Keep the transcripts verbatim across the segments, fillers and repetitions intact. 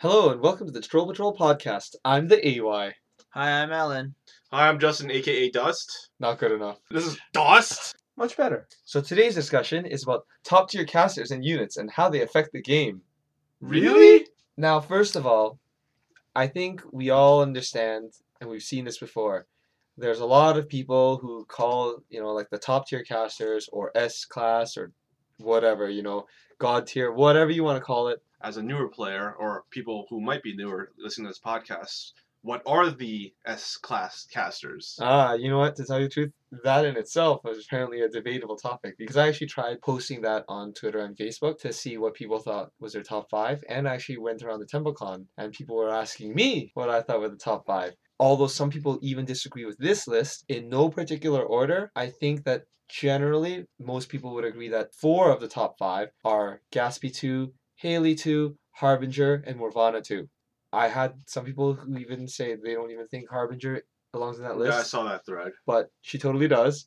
Hello and welcome to the Troll Patrol podcast. I'm the A Y. Hi, I'm Alan. Hi, I'm Justin, aka Dust. Not good enough. This is Dust. Much better. So today's discussion is about top tier casters and units and how they affect the game. Really? Now, first of all, I think we all understand, and we've seen this before. There's a lot of people who call, you know, like the top tier casters or S class or whatever, you know, God tier, whatever you want to call it. As a newer player, or people who might be newer listening to this podcast, what are the S-class casters? Ah, you know what? To tell you the truth, that in itself was apparently a debatable topic because I actually tried posting that on Twitter and Facebook to see what people thought was their top five, and I actually went around the TempleCon and people were asking me what I thought were the top five. Although some people even disagree with this list in no particular order, I think that generally most people would agree that four of the top five are Gatsby two, Haley two, Harbinger, and Morvana two. I had some people who even say they don't even think Harbinger belongs in that list. Yeah, I saw that thread. But she totally does.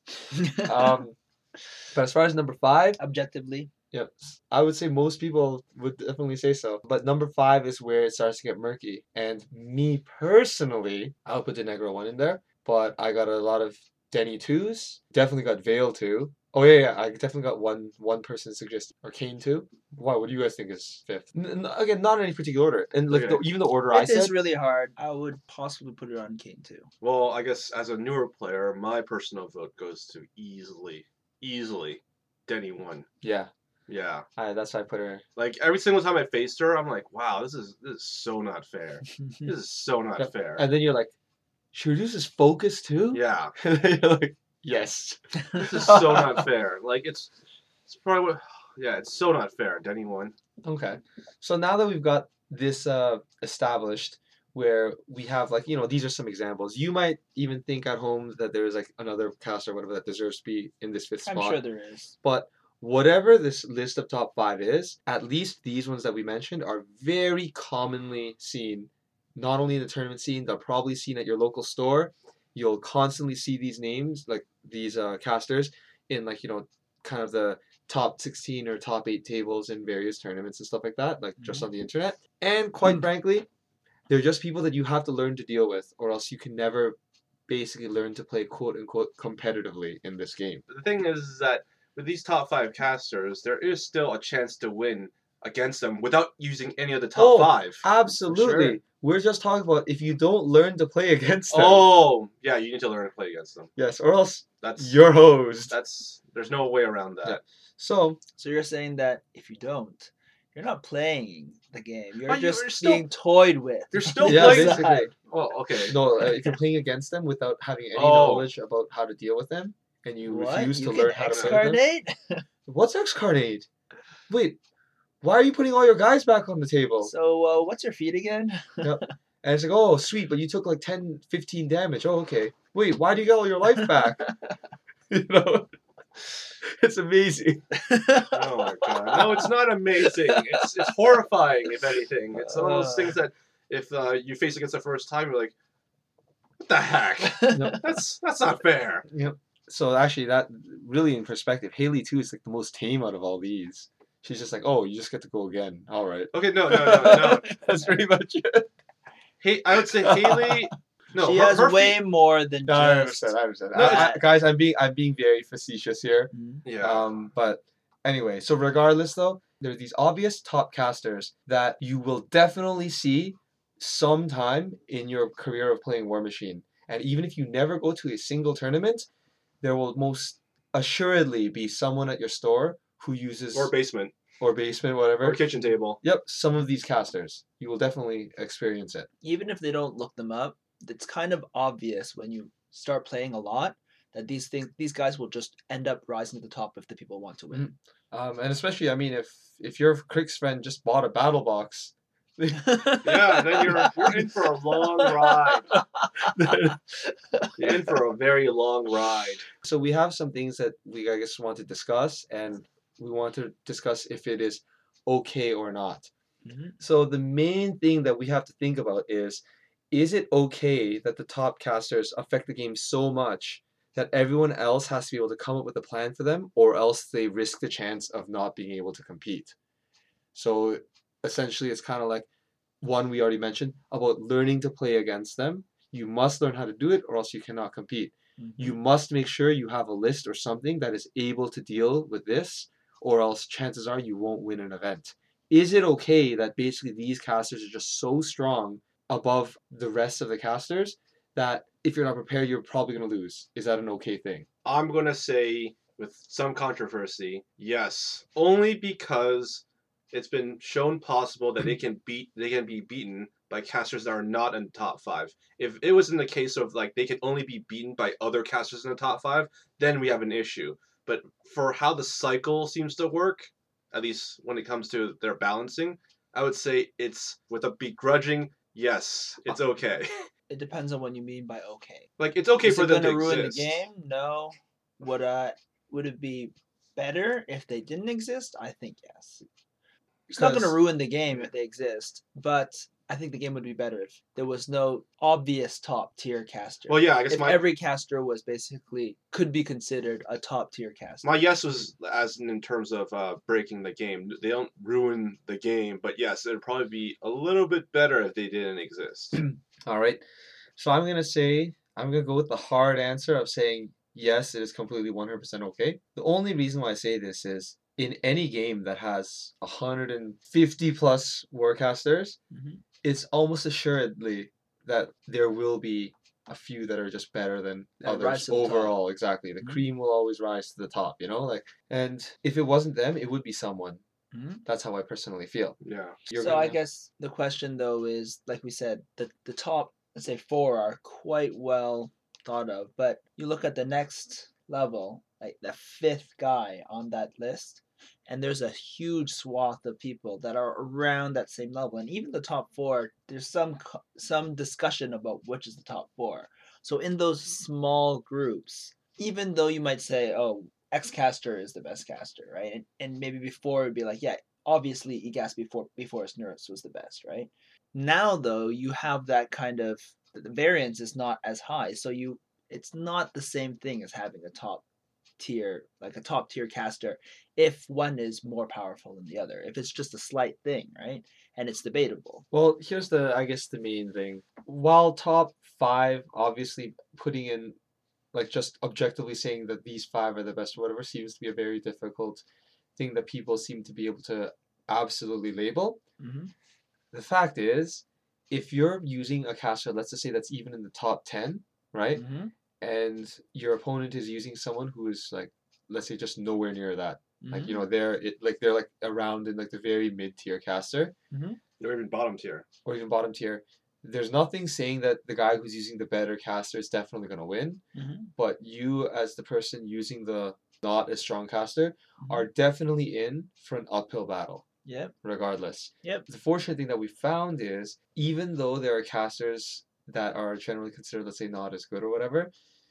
Um, but as far as number five, Objectively. yep, I would say most people would definitely say so. But number five is where it starts to get murky. And me personally, I'll put the Negro one in there. But I got a lot of Denny twos. Definitely got Vale two. Oh yeah, yeah, I definitely got one one person suggest Arcane two. Why? What do you guys think is fifth? N- n- again, not in any particular order. And like Okay. the, even the order I It is said. really hard. I would possibly put it on Kane too. Well, I guess as a newer player, my personal vote goes to easily, easily, Denny one. Yeah, Yeah, I, that's why I put her. like every single time I faced her, I'm like, wow, this is this is so not fair. This is so not Yep. fair. And then you're like, should we use his focus too? Yeah, And then you're like, yes. this is so not fair. Like it's, it's probably what. Yeah, it's so not fair. Denny one. Okay. So now that we've got this uh, established, where we have like, you know, these are some examples. You might even think at home that there is like another cast or whatever that deserves to be in this fifth I'm spot. sure there is. But whatever this list of top five is, at least these ones that we mentioned are very commonly seen, not only in the tournament scene, they're probably seen at your local store. You'll constantly see these names, like these uh, casters, in like, you know, kind of the top sixteen or top eight tables in various tournaments and stuff like that, like just on the internet. And quite frankly, they're just people that you have to learn to deal with, or else you can never basically learn to play quote unquote competitively in this game. The thing is that with these top five casters, there is still a chance to win against them without using any of the top Oh, five. Absolutely. Sure. We're just talking about if you don't learn to play against them. Oh, yeah, you need to learn to play against them. Yes, or else That's you're hosed. that's there's no way around that. Yeah. So, So you're saying that if you don't, you're not playing the game. You're But you're just still- being toyed with. You're still yeah, playing. basically. Well, okay. No, uh, if you're playing against them without having any Oh. knowledge about how to deal with them, and you What? refuse you to can learn how to play with them. X-cardate? What's X-Carnade? Wait, why are you putting all your guys back on the table? So uh, what's your feat again? And it's like, oh, sweet, but you took like ten, fifteen damage. Oh, okay. Wait, why do you get all your life back? You know? It's amazing. Oh my god. No, it's not amazing. It's it's horrifying. If anything, it's one of those Uh. things that if uh, you face against the first time, you're like, what the heck? No. That's that's not fair. Yep. So actually, that really in perspective, Haley too is like the most tame out of all these. She's just like, oh, you just get to go again. All right. Okay, no, no, no, no. That's pretty much it. Hey, I would say Haley. No, she her, has her way feat- more than No, I just. understand. I understand. No, I- I- guys, I'm being I'm being very facetious here. Mhm. Yeah. Um, but anyway, so regardless though, there are these obvious top casters that you will definitely see sometime in your career of playing War Machine. And even if you never go to a single tournament, there will most assuredly be someone at your store who uses or basement, or basement, whatever. or kitchen table. Yep, some of these casters. You will definitely experience it. Even if they don't look them up, it's kind of obvious when you start playing a lot that these things, these guys will just end up rising to the top if the people want to win. Um, and especially, I mean, if if your Crix friend just bought a battle box, Yeah, then you're you're in for a long ride. You're in for a very long ride. So we have some things that we, I guess, want to discuss, and we want to discuss if it is okay or not. Mhm. So the main thing that we have to think about is, is it okay that the top casters affect the game so much that everyone else has to be able to come up with a plan for them, or else they risk the chance of not being able to compete? So essentially, it's kind of like, one we already mentioned about learning to play against them. You must learn how to do it, or else you cannot compete. Mhm. You must make sure you have a list or something that is able to deal with this, or else chances are you won't win an event. Is it okay that basically these casters are just so strong above the rest of the casters that if you're not prepared, you're probably going to lose? Is that an okay thing? I'm gonna say, with some controversy, yes, only because it's been shown possible that they can beat, they can be beaten by casters that are not in the top five. If it was in the case of like they can only be beaten by other casters in the top five, then we have an issue. But for how the cycle seems to work, at least when it comes to their balancing, I would say it's with a begrudging yes, it's okay. It depends on what you mean by okay. Like it's okay Is for it them going to to ruin exist. the game? No. Would I? Would it be better if they didn't exist? I think yes. It's not going to Because ruin the game if they exist, but I think the game would be better if there was no obvious top tier caster. Well, yeah, I guess If my every caster was basically could be considered a top tier caster. my yes was as in, in terms of uh, breaking the game. They don't ruin the game, but yes, it'd probably be a little bit better if they didn't exist. all right. So I'm going to say, I'm going to go with the hard answer of saying, yes, it is completely one hundred percent okay. The only reason why I say this is in any game that has one hundred fifty plus warcasters, Mhm. it's almost assuredly that there will be a few that are just better than That rise others to the top. overall. Exactly. The Mhm. cream will always rise to the top, you know? Like, and if it wasn't them, it would be someone. Mhm. That's how I personally feel. Yeah. You're So I gonna- guess the question though is, like we said, the the top, let's say four are quite well thought of, but you look at the next level, like the fifth guy on that list, and there's a huge swath of people that are around that same level, and even the top four, there's some co- some discussion about which is the top four. So in those small groups, even though you might say, oh, X caster is the best caster, right? And, and maybe before it'd be like, yeah, obviously Egas before before Snurus was the best, right? Now though, you have that kind of the variance is not as high, so you it's not the same thing as having a top tier like a top tier caster if one is more powerful than the other. If it's just a slight thing, right? And it's debatable. Well, here's the, I guess, the main thing. While top five, obviously putting in, like, just objectively saying that these five are the best or whatever seems to be a very difficult thing that people seem to be able to absolutely label. Mm-hmm. The fact is, if you're using a caster, let's just say that's even in the top ten, right? Mm-hmm. And your opponent is using someone who is like, let's say, just nowhere near that. Like, Mm-hmm. you know, they're it, like they're like around in like the very mid tier caster Or even bottom tier. or even bottom tier. There's nothing saying that the guy who's using the better caster is definitely going to win, Mm-hmm. but you as the person using the not as strong caster Mhm. are definitely in for an uphill battle Yep. regardless. Yep. The fortunate thing that we found is even though there are casters that are generally considered, let's say, not as good or whatever,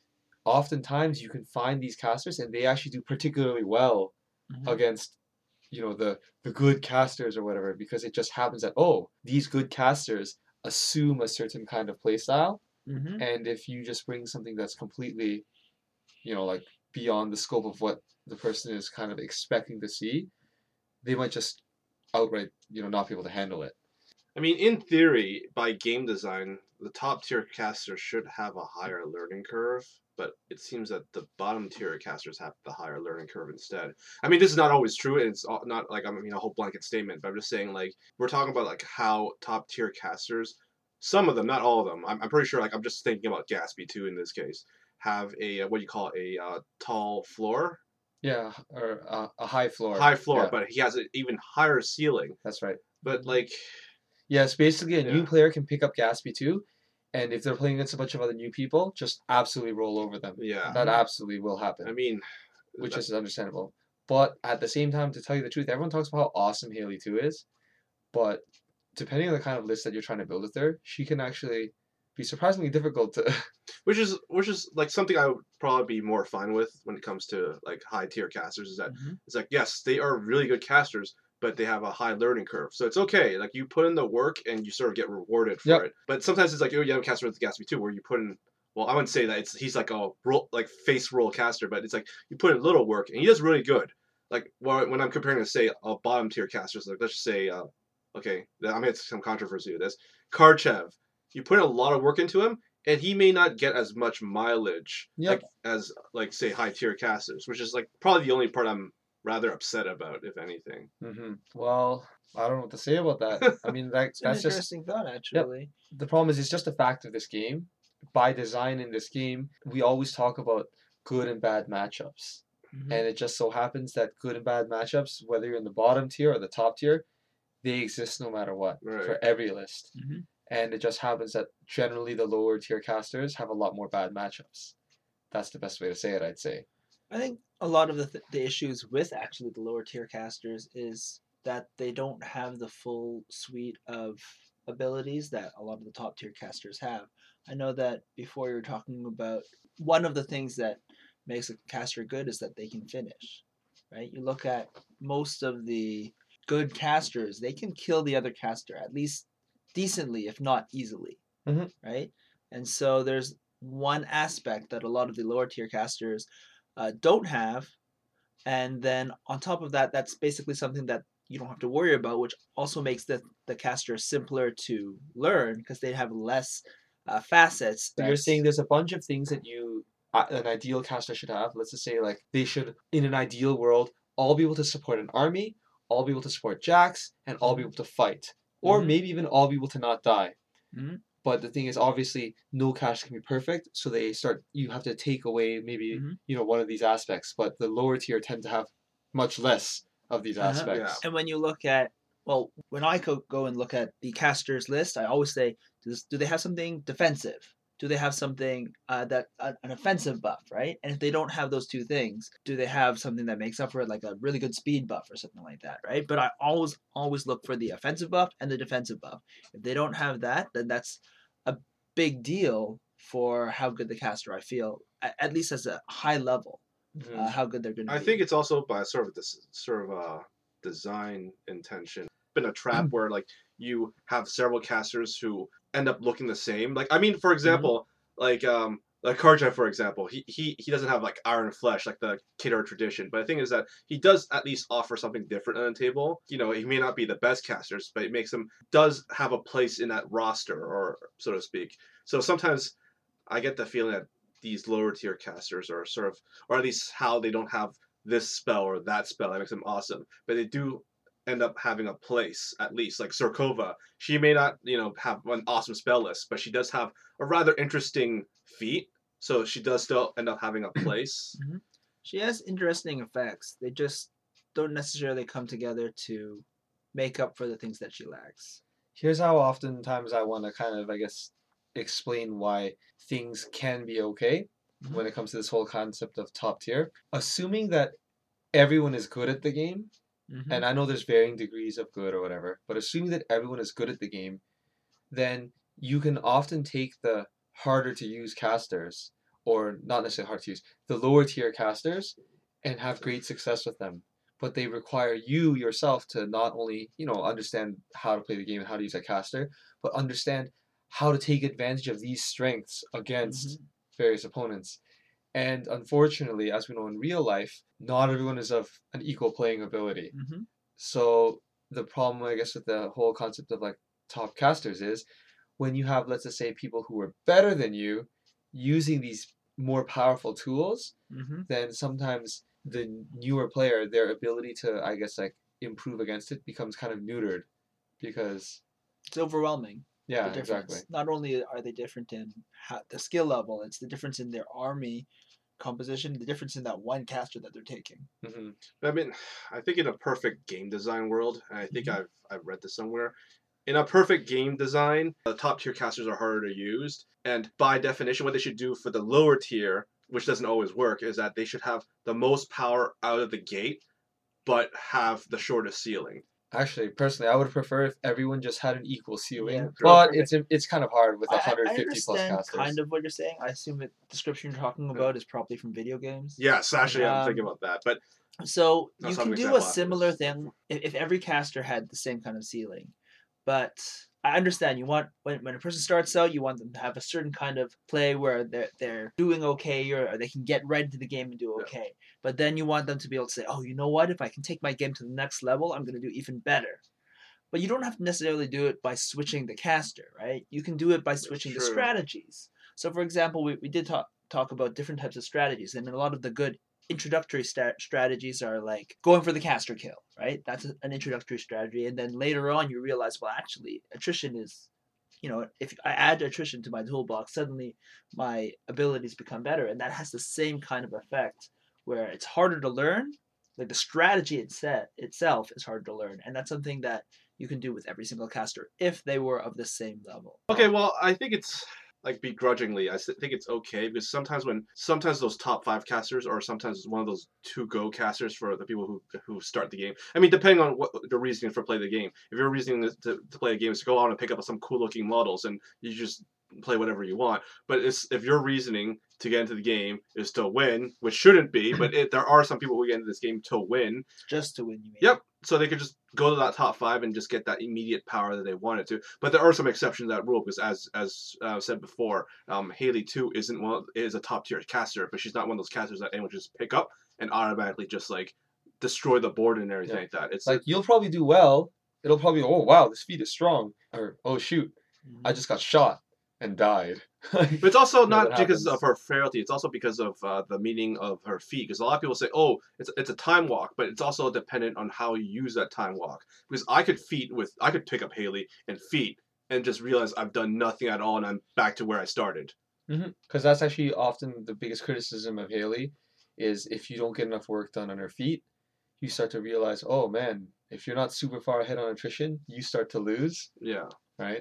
oftentimes you can find these casters and they actually do particularly well Mhm. against, you know, the the good casters or whatever, because it just happens that, oh, these good casters assume a certain kind of play style, Mm-hmm. and if you just bring something that's completely, you know, like beyond the scope of what the person is kind of expecting to see, they might just outright, you know, not be able to handle it. I mean, in theory, by game design, the top tier casters should have a higher learning curve, but it seems that the bottom tier casters have the higher learning curve instead. I mean, this is not always true. And it's all- not like I mean a whole blanket statement, but I'm just saying like we're talking about like how top tier casters, some of them, not all of them. I'm, I'm pretty sure like I'm just thinking about Gatsby too in this case, have a uh, what do you call it, a uh, tall floor, Yeah, or uh, a high floor. high floor, Yeah, but he has an even higher ceiling. that's right. But like, Yes, basically a new Yeah. player can pick up Gatsby too, and if they're playing against a bunch of other new people, just absolutely roll over them. yeah, That Mhm. absolutely will happen, I mean, which that- is understandable. But at the same time, to tell you the truth, everyone talks about how awesome Haley two is, but depending on the kind of list that you're trying to build with her, she can actually be surprisingly difficult to. which is which is like something I would probably be more fine with when it comes to like high tier casters. Is that Mhm. it's like yes, they are really good casters, but they have a high learning curve. So it's okay. Like you put in the work and you sort of get rewarded for Yep. it. But sometimes it's like oh, you have a caster with Gatsby too, where you put in. Well, I wouldn't say that it's he's like a roll, like face roll caster, but it's like you put in little work and he does really good. Like well, when I'm comparing to say a bottom tier casters, like let's just say uh, okay, I'm gonna get some controversy with this. Karchev, you put a lot of work into him, and he may not get as much mileage Yep. like as like say high tier casters, which is like probably the only part I'm rather upset about, if anything. hmm Well, I don't know what to say about that. I mean, that It's an that's just interesting thought, actually. the problem is it's just a fact of this game. By design in this game, we always talk about good and bad matchups. Mhm. And it just so happens that good and bad matchups, whether you're in the bottom tier or the top tier, they exist no matter what Right. for every list. Mhm. And it just happens that generally the lower tier casters have a lot more bad matchups. That's the best way to say it, I'd say. I think a lot of the th- the issues with actually the lower tier casters is that they don't have the full suite of abilities that a lot of the top tier casters have. I know that before you were talking about one of the things that makes a caster good is that they can finish, right? You look at most of the good casters, they can kill the other caster at least decently, if not easily, Mhm. right? And so there's one aspect that a lot of the lower tier casters uh, don't have, and then on top of that, that's basically something that you don't have to worry about, which also makes the the caster simpler to learn because they have less uh, facets. So you're that's- saying there's a bunch of things that you uh, an ideal caster should have. Let's just say like they should, in an ideal world, all be able to support an army, all be able to support jacks, and all be able to fight, or Mhm. maybe even all be able to not die. Mhm. But the thing is, obviously, no caster can be perfect, so they start. You have to take away maybe Mhm. you know one of these aspects. But the lower tier tend to have much less of these Uh-huh. aspects. And when you look at, well, when I go go and look at the casters list, I always say, does, do they have something defensive? Do they have something uh, that uh, an offensive buff, right? And if they don't have those two things, do they have something that makes up for it, like a really good speed buff or something like that, right? But I always always look for the offensive buff and the defensive buff. If they don't have that, then that's a big deal for how good the caster I feel, at, at least as a high level, Mhm. uh, how good they're going to I be. think it's also by sort of this sort of uh, design intention. Been a trap where like you have several casters who end up looking the same. Like I mean, for example, like um like Karja, for example, he, he he doesn't have like Iron Flesh like the Kidor tradition, but the thing is that he does at least offer something different on the table. You know, he may not be the best casters, but it makes him does have a place in that roster, or so to speak. So sometimes I get the feeling that these lower tier casters are sort of, or at least how they don't have this spell or that spell that makes them awesome, but they do end up having a place at least. Like Surkova, she may not, you know, have an awesome spell list, but she does have a rather interesting feat, so she does still end up having a place. She has interesting effects. They just don't necessarily come together to make up for the things that she lacks. Here's how oftentimes I want to kind of, I guess, explain why things can be okay Mhm. when it comes to this whole concept of top tier. Assuming that everyone is good at the game, Mhm. and I know there's varying degrees of good or whatever, but assuming that everyone is good at the game, then you can often take the harder to use casters, or not necessarily hard to use, the lower tier casters, and have great success with them. But they require you yourself to not only, you know, understand how to play the game and how to use a caster, but understand how to take advantage of these strengths against various opponents. And unfortunately, as we know in real life, not everyone is of an equal playing ability. Mhm. So the problem, I guess, with the whole concept of like top casters is when you have, let's just say, people who are better than you using these more powerful tools, Mhm. then sometimes the newer player, their ability to, I guess, like improve against it becomes kind of neutered because, It's overwhelming. yeah, The difference. exactly. Not only are they different in how, the skill level, it's the difference in their army composition, the difference in that one caster that they're taking. hmm I mean, I think in a perfect game design world, and I think Mhm. I've I've read this somewhere. In a perfect game design, the top tier casters are harder to use, and by definition, what they should do for the lower tier, which doesn't always work, is that they should have the most power out of the gate, but have the shortest ceiling. Actually, personally, I would prefer if everyone just had an equal ceiling, Yeah, but perfect. it's it's kind of hard with I, I- one hundred I fifty plus understand casters. kind of what you're saying. I assume that the description you're talking about is probably from video games. Yes, actually, I'm thinking Um, about that, but So I'll you have can an do example a similar afterwards. thing if, if every caster had the same kind of ceiling. But I understand you want when, when a person starts out, you want them to have a certain kind of play where they're they're doing okay or, or they can get right into the game and do Yeah. okay. But then you want them to be able to say, oh, you know what? If I can take my game to the next level, I'm going to do even better. But you don't have to necessarily do it by switching the caster, right? You can do it by switching the true. strategies. So, for example, we, we did talk talk about different types of strategies, and a lot of the good introductory sta- strategies are like going for the caster kill, right? That's a, an introductory strategy, and then later on you realize, well, actually, attrition is, you know, if I add attrition to my toolbox, suddenly my abilities become better, and that has the same kind of effect where it's harder to learn. Like the strategy itself itself is hard to learn, and that's something that you can do with every single caster if they were of the same level. Okay, well, I think it's like begrudgingly. I s- think it's okay because sometimes when sometimes those top five casters or sometimes one of those two go casters for the people who who start the game. I mean, depending on what the reasoning for play the game. If your reasoning to, to play a game is to go out and pick up some cool looking models and you just play whatever you want. But it's if your reasoning to get into the game is to win, which shouldn't be, but it, there are some people who get into this game to win. Just to win, you mean? Yep. So they could just go to that top five and just get that immediate power that they wanted to. But there are some exceptions to that rule because, as as uh, said before, um, Haley too isn't one of, is a top tier caster, but she's not one of those casters that anyone just pick up and automatically just like destroy the board and everything Yeah. like that. It's Like you'll probably do well. It'll probably oh wow this feat is strong, or oh shoot Mhm. I just got shot and died. But it's also Yeah, not that because happens. of her frailty. It's also because of uh, the meaning of her feat. Because a lot of people say, "Oh, it's it's a time walk," but it's also dependent on how you use that time walk. Because I could feat with, I could pick up Haley and feat and just realize I've done nothing at all, and I'm back to where I started. Because that's actually often the biggest criticism of Haley, is if you don't get enough work done on her feet, you start to realize, oh man, if you're not super far ahead on attrition, you start to lose, Yeah. right?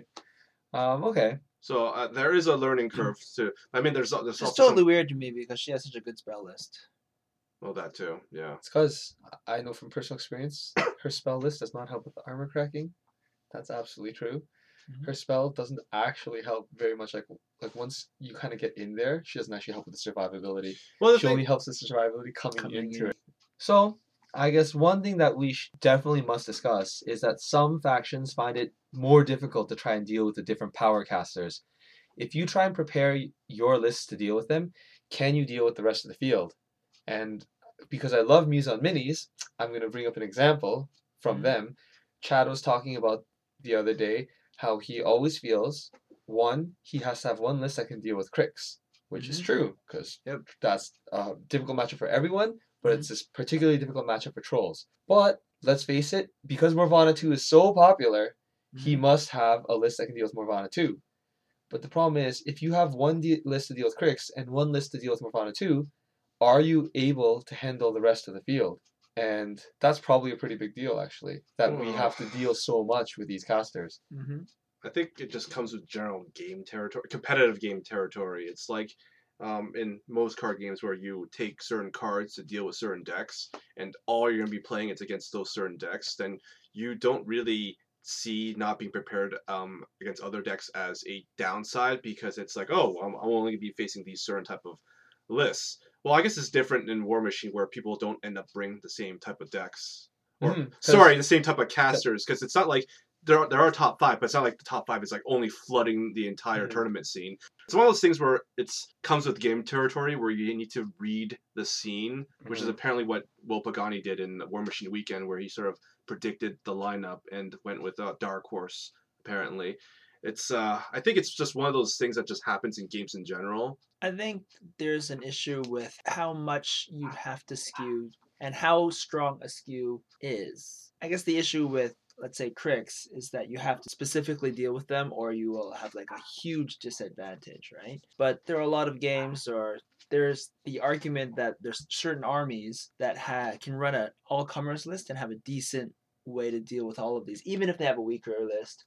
Um, okay. So uh, there is a learning curve to. I mean, there's there's It's also totally some, weird to me because she has such a good spell list. well that too. Yeah. It's because I know from personal experience, her spell list does not help with the armor cracking. That's absolutely true. Mhm. Her spell doesn't actually help very much. Like like once you kind of get in there, she doesn't actually help with the survivability. Well, the She thing, only helps with survivability coming, Coming into in. it. So I guess one thing that we sh- definitely must discuss is that some factions find it more difficult to try and deal with the different power casters. If you try and prepare your lists to deal with them, can you deal with the rest of the field? And because I love Muson minis, I'm going to bring up an example from Mhm. them. Chad was talking about the other day how he always feels one, he has to have one list that can deal with Crix, which is Mhm. true because Yep. that's a difficult matchup for everyone, but Mhm. it's this particularly difficult matchup for trolls. But let's face it, because Morvana two is so popular, he Mhm. must have a list that can deal with Morvana two. But the problem is, if you have one de- list to deal with Crix and one list to deal with Morvana two, are you able to handle the rest of the field? And that's probably a pretty big deal, actually, that we Ugh. have to deal so much with these casters. Mhm. I think it just comes with general game territory, competitive game territory. It's like um, in most card games where you take certain cards to deal with certain decks, and all you're going to be playing is against those certain decks. Then you don't really see not being prepared um, against other decks as a downside because it's like, oh, I'm, I'm only going to be facing these certain type of lists. Well, I guess it's different in War Machine where people don't end up bringing the same type of decks. Or Mhm, 'cause- sorry, the same type of casters because it's not like there are, there are top five, but it's not like the top five is like only flooding the entire Mhm. tournament scene. It's one of those things where it's comes with game territory where you need to read the scene, which is Mhm. apparently what Will Pagani did in War Machine Weekend, where he sort of predicted the lineup and went with a Dark Horse. Apparently, it's uh, I think it's just one of those things that just happens in games in general. I think there's an issue with how much you'd have to skew and how strong a skew is. I guess the issue with, let's say, Crix is that you have to specifically deal with them or you will have like a huge disadvantage, right? But there are a lot of games, or there's the argument that there's certain armies that ha- can run an all comers list and have a decent way to deal with all of these, even if they have a weaker list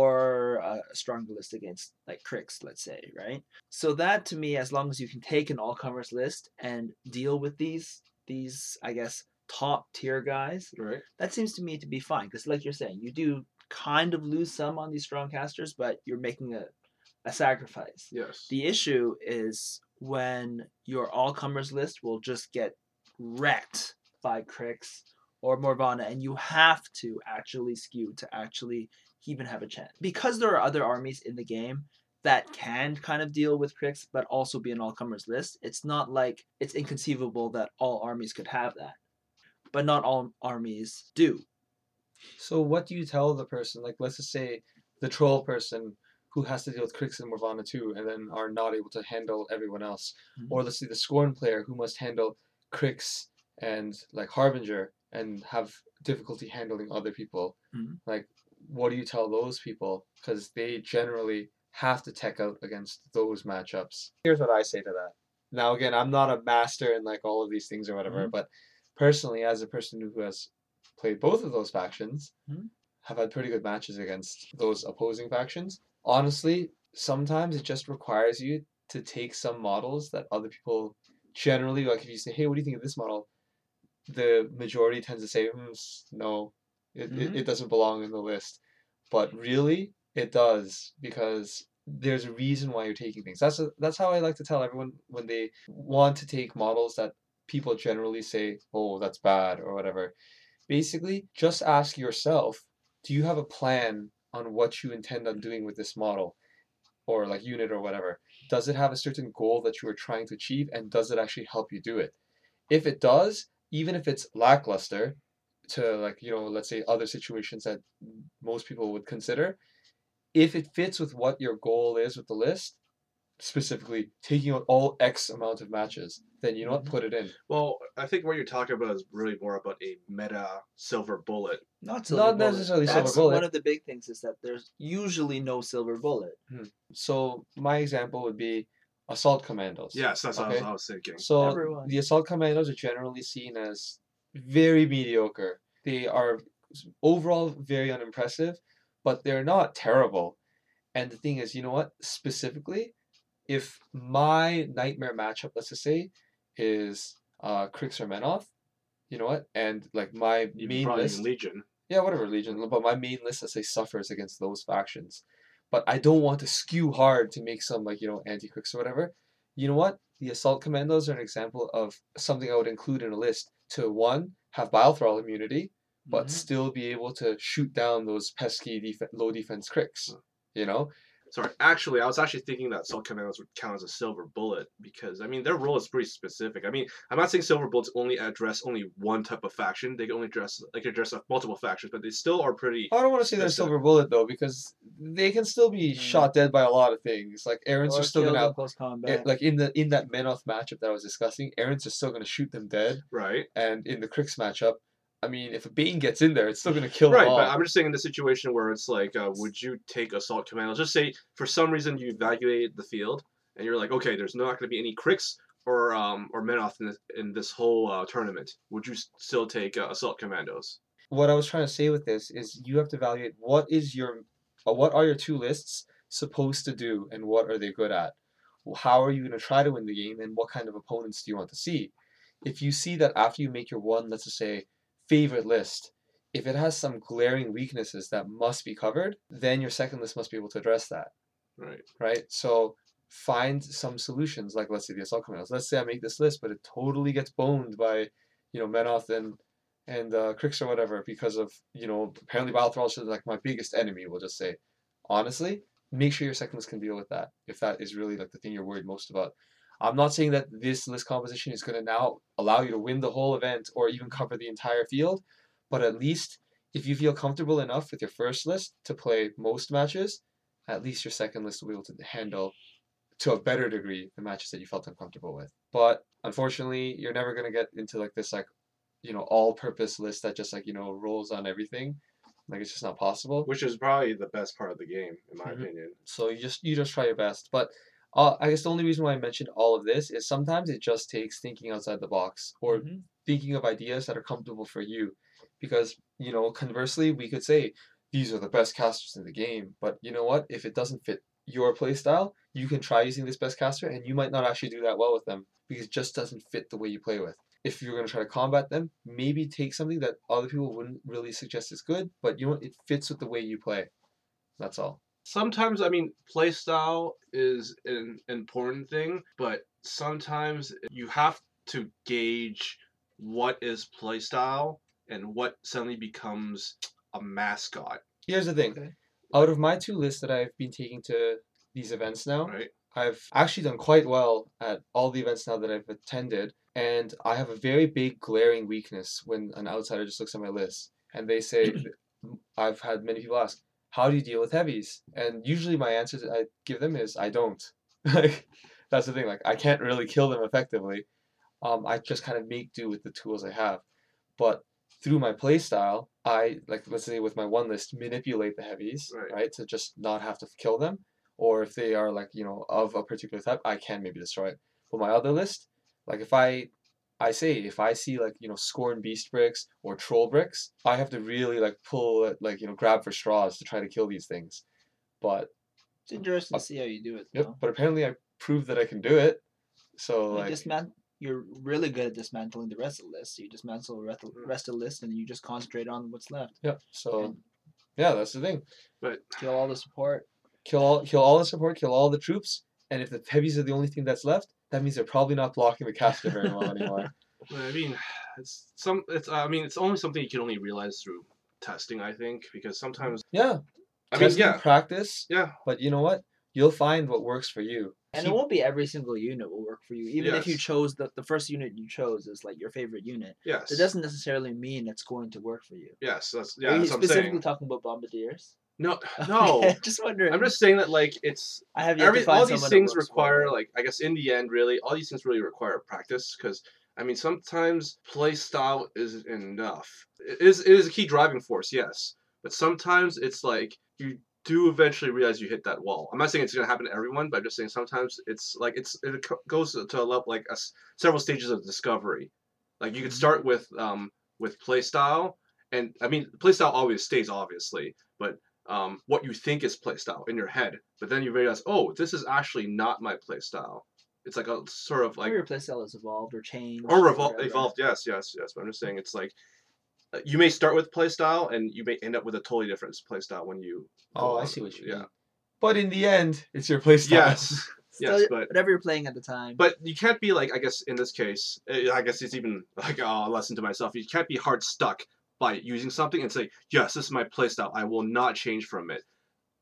or a stronger list against like Crix, let's say, right? So that to me, as long as you can take an all comers list and deal with these these, I guess, top tier guys, Right. that seems to me to be fine. Because like you're saying, you do kind of lose some on these strong casters, but you're making a, a sacrifice. Yes. The issue is when your all comers list will just get wrecked by Crix or Morvana, and you have to actually skew to actually even have a chance. Because there are other armies in the game that can kind of deal with Crix, but also be an all comers list, it's not like it's inconceivable that all armies could have that. But not all armies do. So what do you tell the person? Like, let's just say the troll person who has to deal with Crix and Morvana too, and then are not able to handle everyone else. Mhm. Or let's say the Scorn player who must handle Crix and like Harbinger and have difficulty handling other people. Mhm. Like, what do you tell those people? Because they generally have to tech out against those matchups. Here's what I say to that. Now, again, I'm not a master in like all of these things or whatever, Mhm. but personally, as a person who has played both of those factions, Mhm. have had pretty good matches against those opposing factions. Honestly, sometimes it just requires you to take some models that other people generally, like if you say, hey, what do you think of this model? The majority tends to say, mm, s- no, it, it, Mhm. it doesn't belong in the list. But really, it does because there's a reason why you're taking things. That's a, that's how I like to tell everyone when they want to take models that people generally say, oh, that's bad or whatever. Basically, just ask yourself, do you have a plan on what you intend on doing with this model or like unit or whatever? Does it have a certain goal that you are trying to achieve and does it actually help you do it? If it does, even if it's lackluster to like, you know, let's say other situations that most people would consider, if it fits with what your goal is with the list, specifically taking out all X amount of matches, then you know what, Mhm. put it in. Well, I think what you're talking about is really more about a meta silver bullet. Not silver Not bullet. necessarily That's silver bullet. one of the big things is that there's usually no silver bullet. So my example would be assault commandos. Yes, that's what I was, Okay. I was thinking. So Everyone. the assault commandos are generally seen as very mediocre. They are overall very unimpressive, but they're not terrible. And the thing is, you know what? Specifically, if my nightmare matchup, let's just say, is uh Krix or Menoth, you know what? And like my Even main probably list, even Legion. yeah, whatever Legion, but my main list, let's say, suffers against those factions. But I don't want to skew hard to make some like, you know, anti-cricks or whatever. You know what? The assault commandos are an example of something I would include in a list to one, have Bile Thrall immunity, but Mhm. still be able to shoot down those pesky def- low defense cricks. You know? Sorry, actually, I was actually thinking that Assault Commandos would count as a silver bullet because I mean their role is pretty specific. I mean, I'm not saying silver bullets only address only one type of faction. They can only address like address multiple factions, but they still are pretty. I don't want to say they're specific. silver bullet though, because they can still be Mm. shot dead by a lot of things. Like Aaron's Or are still killed gonna in have close it, combat. like in the in that Menoth matchup that I was discussing, Aaron's just still gonna shoot them dead. Right. And in the Crix matchup, I mean, if a Bane gets in there, it's still gonna kill them Right, all. but I'm just saying in the situation where it's like, uh, would you take Assault Commandos? Just say for some reason you evaluate the field and you're like, okay, there's not going to be any Crix or um or Menoth in this, in this whole uh, tournament. Would you s- still take uh, Assault Commandos? What I was trying to say with this is you have to evaluate what is your, uh, what are your two lists supposed to do, and what are they good at. How are you gonna try to win the game, and what kind of opponents do you want to see? If you see that after you make your one, let's just say, favorite list, if it has some glaring weaknesses that must be covered, then your second list must be able to address that. Right. Right? So find some solutions, like let's say the assault commandos. Let's say I make this list, but it totally gets boned by, you know, Menoth and and uh, Crix or whatever because of, you know, apparently Bile Thrall is like my biggest enemy, we'll just say. Honestly, make sure your second list can deal with that if that is really like the thing you're worried most about. I'm not saying that this list composition is going to now allow you to win the whole event or even cover the entire field, but at least if you feel comfortable enough with your first list to play most matches, at least your second list will be able to handle to a better degree the matches that you felt uncomfortable with. But unfortunately, you're never gonna get into like this like, you know, all-purpose list that just like, you know, rolls on everything. Like it's just not possible. Which is probably the best part of the game, in my Mhm. opinion. So you just you just try your best. But uh, I guess the only reason why I mentioned all of this is sometimes it just takes thinking outside the box or Mhm. thinking of ideas that are comfortable for you. Because, you know, conversely, we could say these are the best casters in the game. But you know what? If it doesn't fit your play style, you can try using this best caster and you might not actually do that well with them because it just doesn't fit the way you play with. If you're going to try to combat them, maybe take something that other people wouldn't really suggest is good, but you know what? It fits with the way you play. That's all. Sometimes, I mean, playstyle is an important thing, but sometimes you have to gauge what is playstyle and what suddenly becomes a mascot, Here's the thing. Okay. Out of my two lists that I've been taking to these events now, right? I've actually done quite well at all the events now that I've attended, and I have a very big glaring weakness when an outsider just looks at my list and they say, I've had many people ask, how do you deal with heavies? And usually my answer that I give them is I don't. Like that's the thing. Like I can't really kill them effectively. Um, I just kind of make do with the tools I have. But through my play style, I like let's say with my one list manipulate the heavies, Right. right, to just not have to kill them. Or if they are like you know of a particular type, I can maybe destroy it. But my other list, like if I I say if I see like you know Scorn Beast bricks or Troll bricks, I have to really like pull it, like you know grab for straws to try to kill these things. But It's interesting uh, to see how you do it, yep. though. But apparently I proved that I can do it. So You like dismant- you're really good at dismantling the rest of the list. You dismantle the rest of Mm. rest of the list, and you just concentrate on what's left. yeah. So And yeah, that's the thing. But kill all the support. Kill all kill all the support, kill all the troops, and if the heavies are the only thing that's left, that means they're probably not blocking the caster very well anymore. I mean, it's some. It's. I mean, it's only something you can only realize through testing. I think because sometimes. Yeah. I mean, Testing, yeah, practice, yeah, but you know what? You'll find what works for you. And it Keep- won't be every single unit will work for you. Even if you Yes. chose the, the first unit you chose is like your favorite unit, yes, it doesn't necessarily mean it's going to work for you. yes. That's Are yeah. you That's what I'm specifically saying. talking about bombardiers? No, no. Okay, just wondering. I'm just saying that like it's I have yet every to find all these someone that things works well require with it. like I guess in the end really all these things really require practice because I mean sometimes play style isn't enough. It is it is a key driving force, yes, but sometimes it's like you do eventually realize you hit that wall. I'm not saying it's gonna happen to everyone, but I'm just saying sometimes it's like it's it co- goes to a level like a s several stages of discovery. Like you could Mhm. start with um with play style, and I mean play style always stays obviously, but um, what you think is playstyle in your head, but then you realize, oh, this is actually not my playstyle. It's like a sort of Or like your playstyle has evolved or changed. or revol- whatever. evolved. Yes, yes, yes. But I'm just saying, it's like uh, you may start with playstyle, and you may end up with a totally different playstyle when you. Oh, go I on. see what you Yeah. mean. But in the end, it's your playstyle. Yes. Still, Yes, but whatever you're playing at the time. but you can't be like I guess in this case, eh, I guess it's even like oh, a lesson to myself. You can't be hard stuck by using something and say, yes, this is my playstyle. I will not change from it.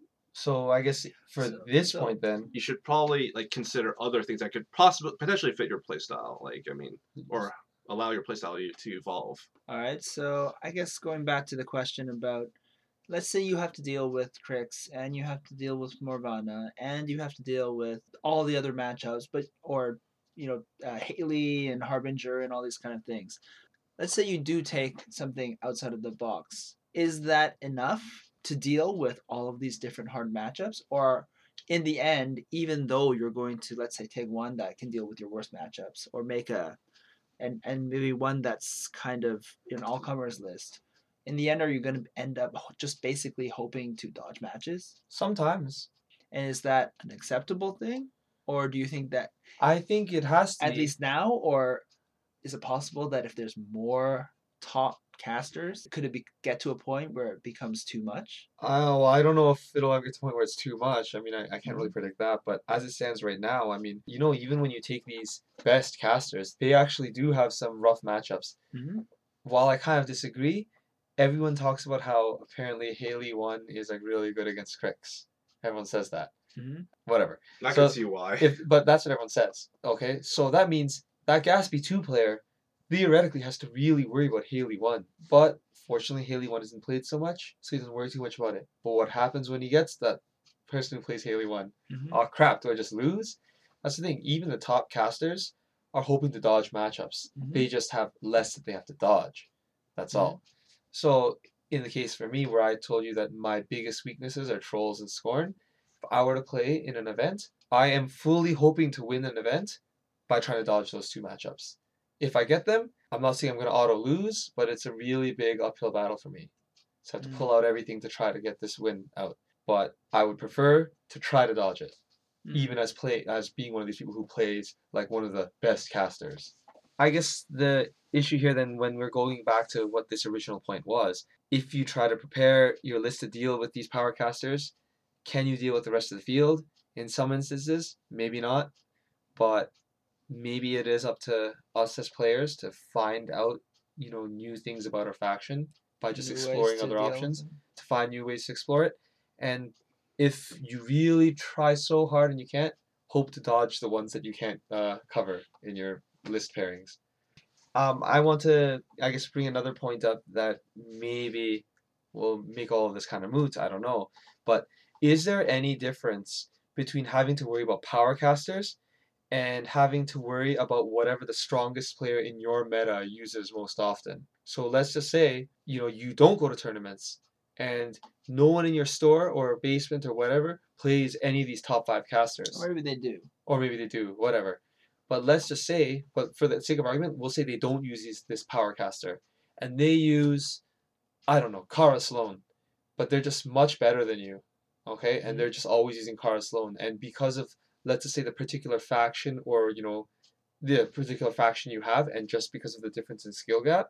So I guess for So- this so- point then, You should probably like consider other things that could possibly potentially fit your playstyle. Like I mean, or allow your playstyle to, to evolve. All right, so I guess going back to the question about, let's say you have to deal with Crix and you have to deal with Morgana and you have to deal with all the other matchups, but or you know uh, Haley and Harbinger and all these kind of things. Let's say you do take something outside of the box. Is that enough to deal with all of these different hard matchups, or in the end, even though you're going to let's say take one that can deal with your worst matchups, or make a and and maybe one that's kind of an all comers list. In the end, are you going to end up just basically hoping to dodge matches? sometimes And is that an acceptable thing, or do you think that I think it has to at be. least now, or is it possible that if there's more top casters, could it be, get to a point where it becomes too much? Oh, well, I don't know if it'll ever get to a point where it's too much. I mean, I, I can't really predict that. But as it stands right now, I mean, you know, even when you take these best casters, they actually do have some rough matchups. Mm-hmm. While I kind of disagree, everyone talks about how apparently Haley one is like really good against Crix. Everyone says that. Mm-hmm. Whatever. I So, can see why. If but that's what everyone says. Okay, so that means that Gatsby two player theoretically has to really worry about Haley one. But fortunately, Haley one isn't played so much, so he doesn't worry too much about it. But what happens when he gets that person who plays Haley one? Mm-hmm. Oh crap! Do I just lose? That's the thing. Even the top casters are hoping to dodge matchups. Mhm. They just have less that they have to dodge. That's Mhm. all. So in the case for me, where I told you that my biggest weaknesses are trolls and scorn, if I were to play in an event, I am fully hoping to win an event by trying to dodge those two matchups. If I get them, I'm not saying I'm going to auto lose, but it's a really big uphill battle for me. So I have to Mm. pull out everything to try to get this win out. But I would prefer to try to dodge it, Mm. even as play as being one of these people who plays like one of the best casters. I guess the issue here then, when we're going back to what this original point was, if you try to prepare your list to deal with these power casters, can you deal with the rest of the field? In some instances, maybe not, but maybe it is up to us as players to find out, you know, new things about our faction by just New ways exploring to other deal with options, them. to find new ways to explore it. And if you really try so hard and you can't, hope to dodge the ones that you can't uh, cover in your list pairings. Um, I want to, I guess, bring another point up that maybe will make all of this kind of moot. I don't know. But is there any difference between having to worry about power casters and having to worry about whatever the strongest player in your meta uses most often? So let's just say, you know, you don't go to tournaments and no one in your store or basement or whatever plays any of these top five casters. Or maybe they do. Or maybe they do, whatever. But let's just say, but for the sake of argument, we'll say they don't use these, this power caster. And they use, I don't know, Kara Sloan. But they're just much better than you. Okay? And they're just always using Kara Sloan. And because of, let's just say, the particular faction or, you know, the particular faction you have, and just because of the difference in skill gap,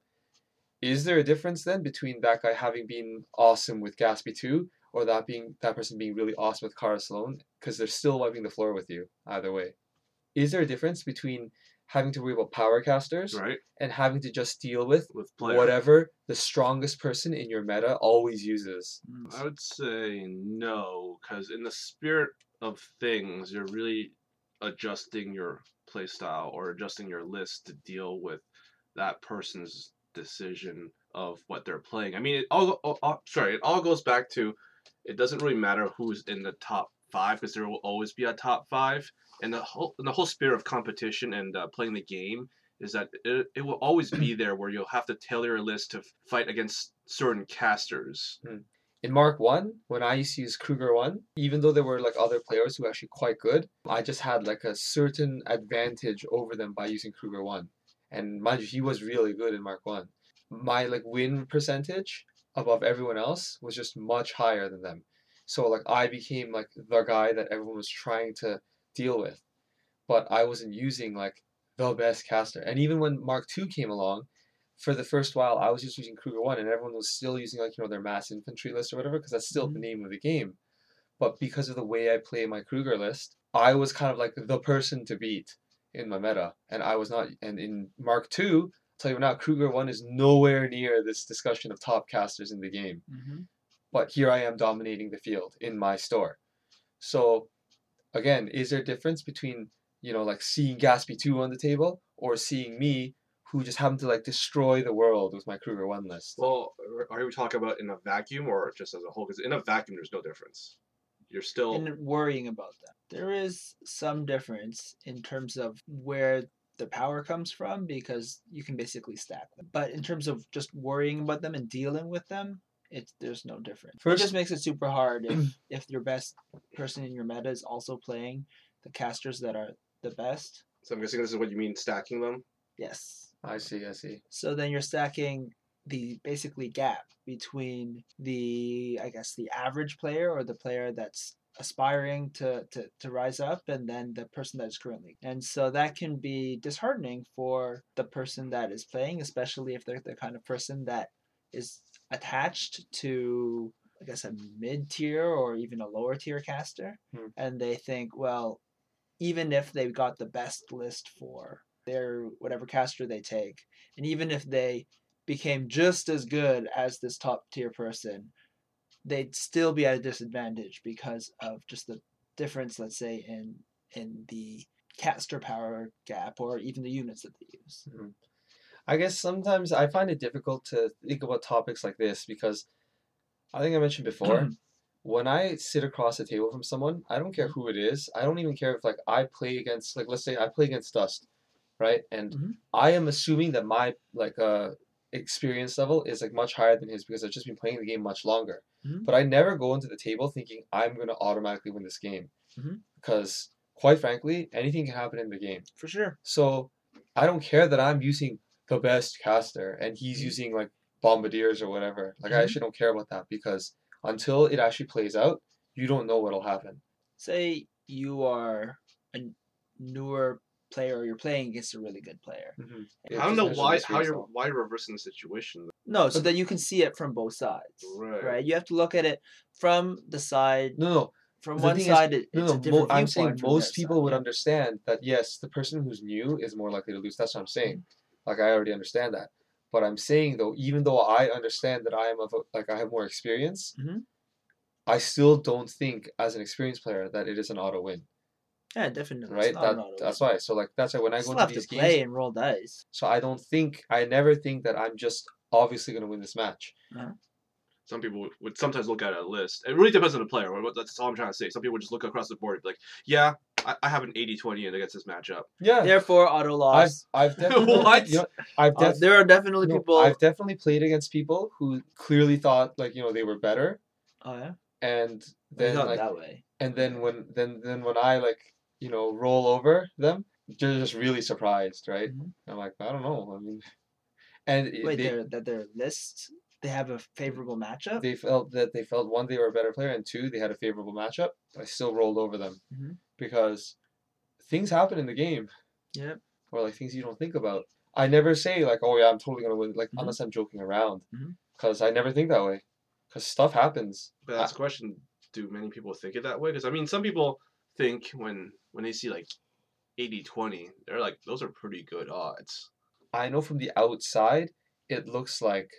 is there a difference then between that guy having been awesome with Gatsby two or that being that person being really awesome with Kara Sloan? Because they're still wiping the floor with you either way. Is there a difference between having to worry about power casters Right. and having to just deal with With player. whatever the strongest person in your meta always uses? I would say no, because in the spirit of things, you're really adjusting your playstyle or adjusting your list to deal with that person's decision of what they're playing. I mean, it all, all, all sorry, it all goes back to it doesn't really matter who's in the top five because there will always be a top five, and the whole and the whole spirit of competition and uh, playing the game is that it, it will always be there where you'll have to tailor your list to fight against certain casters. In Mark one, when I used to use Kruger one, even though there were like other players who were actually quite good, I just had like a certain advantage over them by using Kruger one. And mind you, he was really good in Mark one. My like win percentage above everyone else was just much higher than them. So like I became like the guy that everyone was trying to deal with. But I wasn't using like the best caster. And even when Mark two came along, for the first while, I was just using Kruger one, and everyone was still using like you know their mass infantry list or whatever, because that's still Mhm. the name of the game. But because of the way I play my Kruger list, I was kind of like the person to beat in my meta, and I was not. And in Mark two, I'll tell you now, Kruger one is nowhere near this discussion of top casters in the game. Mm-hmm. But here I am dominating the field in my store. So again, is there a difference between you know like seeing Gatsby two on the table or seeing me who just happened to like destroy the world with my Kruger one list? Well, are we talking about in a vacuum or just as a whole? Because in a vacuum, there's no difference. You're still And worrying about them. There is some difference in terms of where the power comes from because you can basically stack them. But in terms of just worrying about them and dealing with them, it's there's no difference. First- it just makes it super hard if, if your best person in your meta is also playing the casters that are the best. So I'm guessing this is what you mean stacking them. Yes. I see, I see. So then you're stacking the basically gap between the I guess the average player or the player that's aspiring to, to, to rise up and then the person that is currently. And so that can be disheartening for the person that is playing, especially if they're the kind of person that is attached to I guess a mid tier or even a lower tier caster. Hmm. And they think, well, even if they've got the best list for their whatever caster they take, and even if they became just as good as this top tier person, they'd still be at a disadvantage because of just the difference, let's say, in in the caster power gap or even the units that they use. I guess sometimes I find it difficult to think about topics like this because I think I mentioned before, when I sit across the table from someone, I don't care who it is. I don't even care if like I play against like let's say I play against Dust, right? And Mhm. I am assuming that my like uh experience level is like much higher than his because I've just been playing the game much longer. Mhm. But I never go into the table thinking I'm gonna automatically win this game. Mhm. Because quite frankly, anything can happen in the game. For sure. So I don't care that I'm using the best caster and he's Mhm. using like bombardiers or whatever. Like I Mhm. actually don't care about that because until it actually plays out, you don't know what'll happen. Say you are a newer player or you're playing against a really good player. Mm-hmm. I don't know why how you're why you're reversing the situation. No, so that you can see it from both sides. Right. Right. You have to look at it from the side. No, no. From The one thing is- side, it, No, it's no. a different Mo- I'm saying viewpoint from most their people side, would yeah. understand that yes, the person who's new is more likely to lose. That's what I'm saying. Like I already understand that. But I'm saying though, even though I understand that I am of a, like I have more experience, Mhm. I still don't think as an experienced player that it is an auto win. Yeah, definitely. Right? It's not That an auto that's win. why. So like that's why when I You go still to have these to play games, and roll dice. so I don't think I never think that I'm just obviously gonna win this match. some people would- would sometimes look at a list. It really depends on the player. What- That's all I'm trying to say. Some people would just look across the board and be like, yeah, I, I have an eighty twenty in against this matchup. Yeah. Therefore, auto I've loss. I've definitely What? you know, I've Uh, def- there are definitely no, people. I've definitely played against people who clearly thought like you know they were better, Oh yeah. and They then thought like that way. and then when then then when I like you know roll over them, they're just really surprised, right? Mhm. I'm like I don't know. I mean, and it- Wait, they their that their list they have a favorable matchup. they felt that they felt one they were a better player and two they had a favorable matchup. But I still rolled over them Mhm. because things happen in the game. Yep. Or like things you don't think about. I never say like, oh yeah, I'm totally gonna win. Like Mhm. unless I'm joking around, Mhm. because I never think that way. Because stuff happens. But that's the question: do many people think it that way? Because I mean, some people think when when they see like eighty twenty, they're like, those are pretty good odds. I know from the outside, it looks like,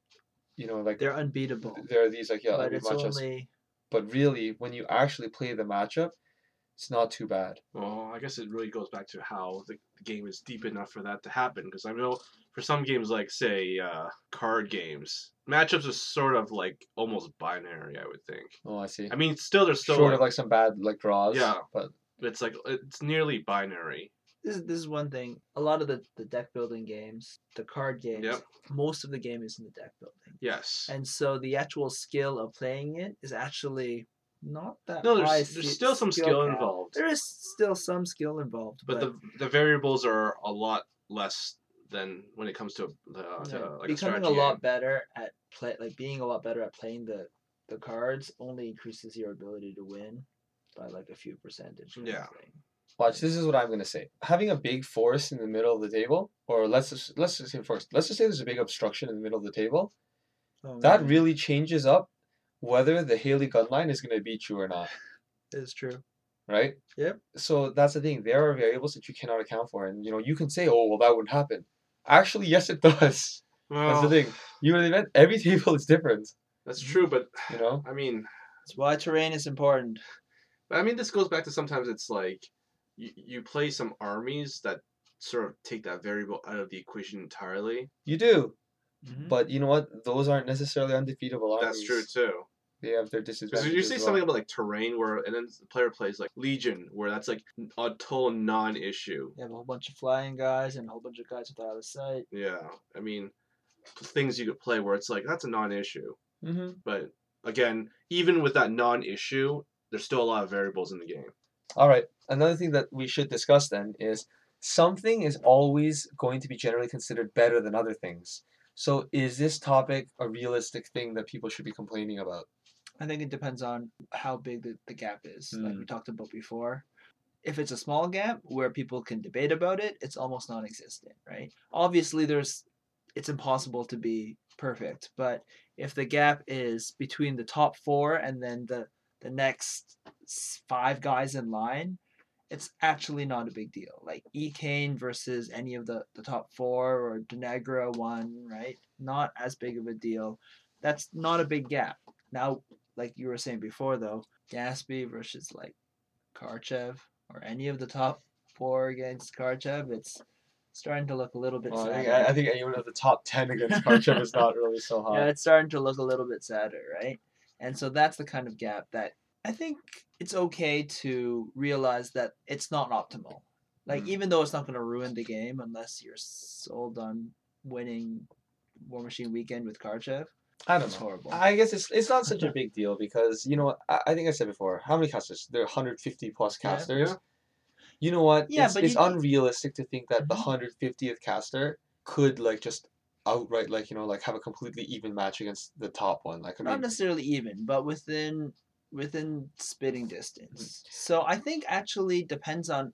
you know, like They're unbeatable. there are these like yeah, but every it's matchups. only But really, when you actually play the matchup, it's not too bad. Well, I guess it really goes back to how the, the game is deep enough for that to happen. Because I know for some games, like say uh, card games, matchups are sort of like almost binary. I would think. Oh, I see. I mean, still there's still Short like, of like some bad like draws. Yeah. But it's like it's nearly binary. this is this is one thing. A lot of the, the deck building games, the card games, Yep. most of the game is in the deck building. Yes. And so the actual skill of playing it is actually not that No, high. there's there's sk- still some skill cap. involved, There is still some skill involved, but but, the the variables are a lot less than when it comes to, uh, to yeah, like a becoming a, strategy lot game. better at play, like being a lot better at playing the the cards only increases your ability to win by like a few percentage. kind of Yeah. thing. watch, this is what I'm gonna say. Having a big force in the middle of the table, or let's just let's just say first, let's just say there's a big obstruction in the middle of the table. Oh, That man. really changes up whether the Haley gun line is gonna beat you or not. is true. Right? Yep. So that's the thing. There are variables that you cannot account for, and you know you can say, "Oh, well, that wouldn't happen." Actually, yes, it does. That's Well, the thing. You know, the event every table is different. that's true, but You know. I mean, That's why terrain is important. I mean, this goes back to sometimes it's like you, you play some armies that sort of take that variable out of the equation entirely. You do, Mhm. but you know what? Those aren't necessarily undefeatable armies. That's true too. They have their Because disadvantages. you say as something well. about like terrain where, and then the player plays like Legion, where that's like a total non-issue. You have a whole bunch of flying guys and a whole bunch of guys without a sight. Yeah, I mean, things you could play where it's like that's a non-issue. Mm-hmm. But again, even with that non-issue, there's still a lot of variables in the game. All right. Another thing that we should discuss then is something is always going to be generally considered better than other things. So is this topic a realistic thing that people should be complaining about? I think it depends on how big the, the gap is, like Mm. we talked about before. If it's a small gap where people can debate about it, it's almost non-existent, right? Obviously, there's it's impossible to be perfect, but if the gap is between the top four and then the the next s- five guys in line, it's actually not a big deal. Like Ekane versus any of the, the top four or Denegra one, right? Not as big of a deal. That's not a big gap. Now, like you were saying before, though, Gatsby versus like Karchev or any of the top four against Karchev, it's starting to look a little bit Well, I, think, sadder. I I think anyone at the top ten against Karchev is not really so high. Yeah, it's starting to look a little bit sadder, right? And so that's the kind of gap that I think it's okay to realize that it's not optimal. Like, Mm. even though it's not going to ruin the game unless you're sold on winning War Machine Weekend with Karchev, I don't it's know. horrible. I guess it's it's not such a big deal because you know what I, I think I said before. How many casters? There are one hundred fifty plus Yeah. casters. Yeah. You know what? Yeah, it's but it's you- unrealistic to think that the Mhm. one hundred fiftieth caster could like just outright like you know like have a completely even match against the top one. Like I Not mean, necessarily even, but within within spitting distance. So I think actually depends on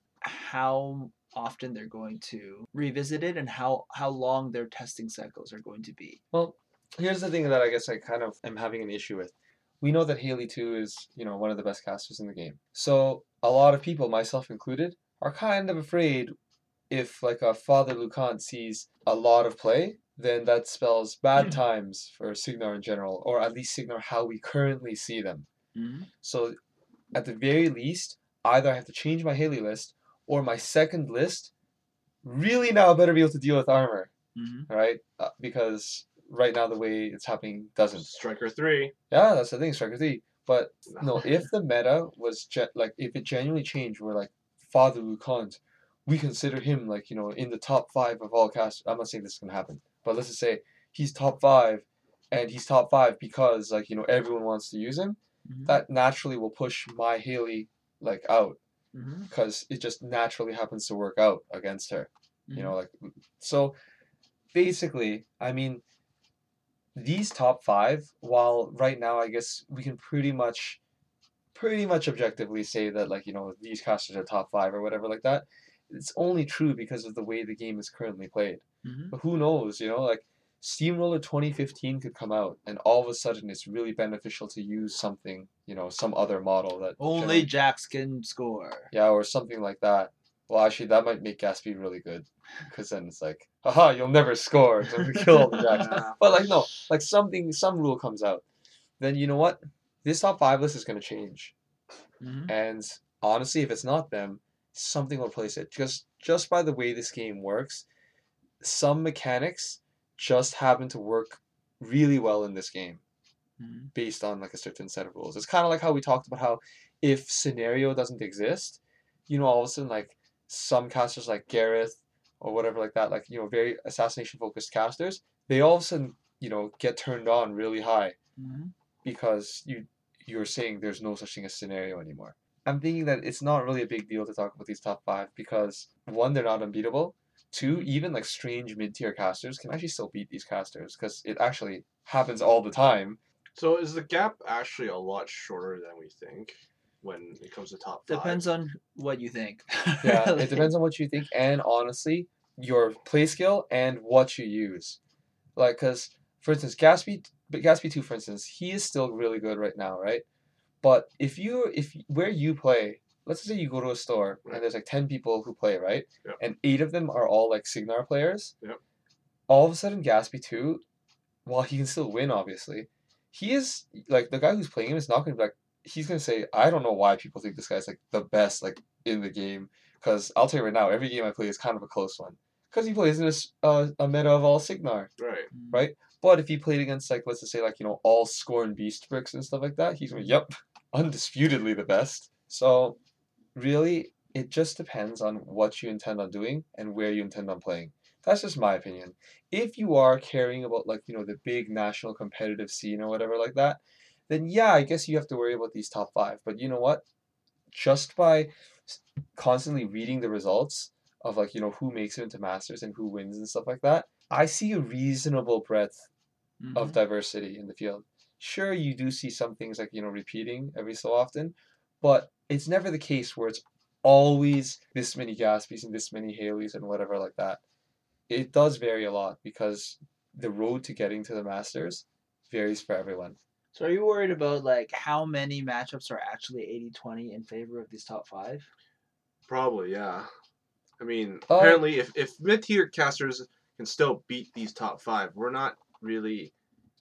how often they're going to revisit it and how how long their testing cycles are going to be. well, here's the thing that I guess I kind of am having an issue with. We know that Haley two is you know one of the best casters in the game. So a lot of people, myself included, are kind of afraid if like a Father Lucan sees a lot of play, then that spells bad times for Signar in general, or at least Signar how we currently see them. Mm-hmm. So at the very least, either I have to change my Haley list, or my second list really now better be able to deal with armor, Mm-hmm. right? Uh, because right now the way it's happening doesn't. Striker three. Yeah, that's the thing, Striker three. But No. no, if the meta was ge- like if it genuinely changed, where like Father Lucant, we consider him like you know in the top five of all cast. I'm not saying this is gonna happen, but let's just say he's top five, and he's top five because like you know everyone wants to use him. Mhm. That naturally will push my Haley like out Mhm. because it just naturally happens to work out against her. Mhm. You know, like so. Basically, I mean, these top five, while right now I guess we can pretty much pretty much objectively say that like, you know, these casters are top five or whatever like that, it's only true because of the way the game is currently played. Mhm. But who knows, you know, like Steamroller twenty fifteen could come out and all of a sudden it's really beneficial to use something, you know, some other model that Only generally- Jax can score. yeah, or something like that. Well, actually, that might make Gatsby really good, because then it's like, haha, you'll never score, so we kill all the Jacks. Yeah. But like, no, like something, some rule comes out, then you know what? This top five list is gonna change, Mhm. and honestly, if it's not them, something will place it. Just just by the way this game works, some mechanics just happen to work really well in this game Mhm. based on like a certain set of rules. It's kind of like how we talked about how if scenario doesn't exist, you know, all of a sudden like some casters like Gareth or whatever like that, like you know, very assassination focused casters, they all of a sudden you know get turned on really high Mhm. because you you're saying there's no such thing as scenario anymore. I'm thinking that it's not really a big deal to talk about these top five because one, they're not unbeatable. Two, even like strange mid tier casters can actually still beat these casters because it actually happens all the time. So is the gap actually a lot shorter than we think when it comes to top five? Depends on what you think. Yeah, Really. it depends on what you think, and honestly, your play skill and what you use. Like, cause for instance, Gatsby, but Gatsby two, for instance, he is still really good right now, right? But if you, if where you play, let's say you go to a store Right. and there's like ten people who play, right? Yep. And eight of them are all like Signar players. Yep. All of a sudden, Gatsby two, while he can still win, obviously, he is like the guy who's playing him is not gonna be like he's gonna say, I don't know why people think this guy's like the best like in the game. Because I'll tell you right now, every game I play is kind of a close one. Because he plays in a, s- uh, a meta of all Signar. Right. Right? But if he played against like let's just say like you know all Scorn Beast bricks and stuff like that, he's going, yep, undisputedly the best. So really, it just depends on what you intend on doing and where you intend on playing. That's just my opinion. If you are caring about like you know the big national competitive scene or whatever like that, then yeah, I guess you have to worry about these top five. But you know what? Just by s- constantly reading the results of like you know who makes it into Masters and who wins and stuff like that, I see a reasonable breadth of Mhm. diversity in the field. Sure, you do see some things like, you know, repeating every so often, but it's never the case where it's always this many Gatsbys and this many Haleys and whatever like that. It does vary a lot because the road to getting to the Masters varies for everyone. So are you worried about like how many matchups are actually eighty twenty in favor of these top five? Probably, yeah. I mean, Uh, apparently, if, if mid tier casters can still beat these top five, we're not really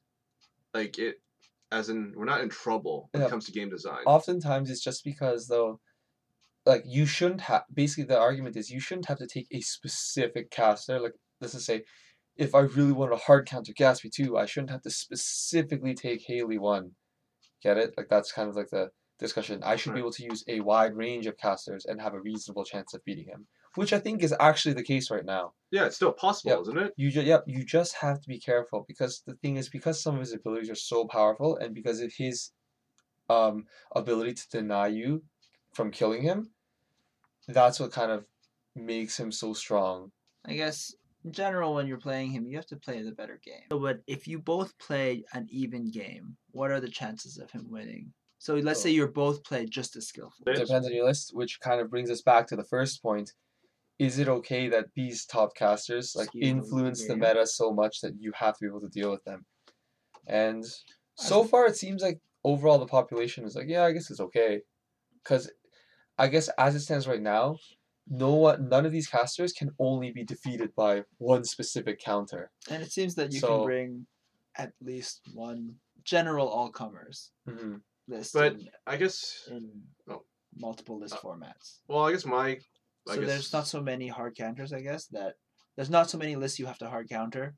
like it. As in, we're not in trouble when Yeah. it comes to game design. Oftentimes it's just because though like you shouldn't have basically the argument is you shouldn't have to take a specific caster. Like let's just say if I really wanted a hard counter Gatsby two, I shouldn't have to specifically take Haley one. Get it? Like that's kind of like the discussion. I should be Right. able to use a wide range of casters and have a reasonable chance of beating him, which I think is actually the case right now. Yeah, it's still possible, Yep. isn't it? You just yep, you just have to be careful because the thing is because some of his abilities are so powerful and because of his um ability to deny you from killing him, that's what kind of makes him so strong. I guess in general, when you're playing him, you have to play the better game. So, but if you both play an even game, what are the chances of him winning? So let's Oh. say you're both played just as skillful. It- Depends on your list, which kind of brings us back to the first point. Is it okay that these top casters like Skew the influence the game. meta so much that you have to be able to deal with them? And so As- far, it seems like overall the population is like, yeah, I guess it's okay, because I guess as it stands right now, no one, none of these casters can only be defeated by one specific counter. And it seems that you So- can bring at least one general all comers hmm list But in, I guess. in Oh. multiple list Uh, formats. Well, I guess my. I So guess, there's not so many hard counters, I guess, that there's not so many lists you have to hard counter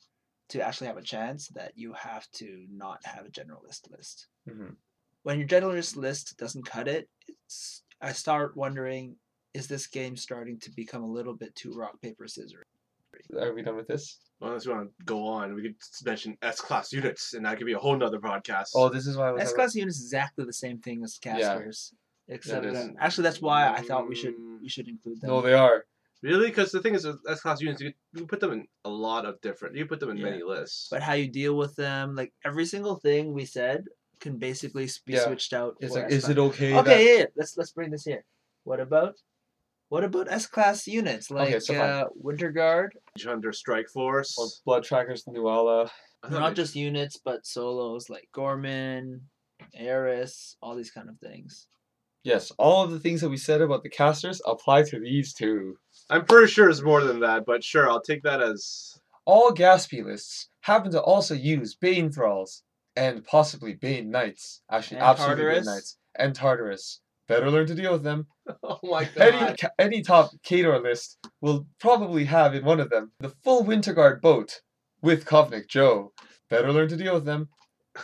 to actually have a chance, that you have to not have a generalist list. Mhm. When your generalist list doesn't cut it, it's I start wondering, is this game starting to become a little bit too rock paper scissors? Are we done with this? Well, unless we want to go on, we could mention S-class units, and that could be a whole nother podcast. Oh, this is why I was. S class units is exactly the same thing as casters, except is. that, actually that's why I thought we should we should include them. No, they are. Really? Because the thing is, with S-class units, you, you can put them in a lot of different. You can put them in Yeah. many lists. But how you deal with them, like every single thing we said, can basically be Yeah. switched out. It's for like, is S-class. it okay? Okay, that- yeah, yeah. Let's let's bring this here. What about what about S class units like Okay, so fine. uh, Winter Guard? Under Strike Force. Or Blood Trackers, Nuala. I thought Not they- just units, but solos like Gorman, Eris, all these kind of things. Yes, all of the things that we said about the casters apply to these two. I'm pretty sure it's more than that, but sure, I'll take that as. All Gaspy lists happen to also use Bane Thralls and possibly Bane Knights. Actually, And absolutely Tartarus. Bane Knights. And Tartarus. Better learn to deal with them. Oh my Any, god. ca- any top Kador list will probably have in one of them the full Winterguard boat with Kovnik Joe. Better learn to deal with them.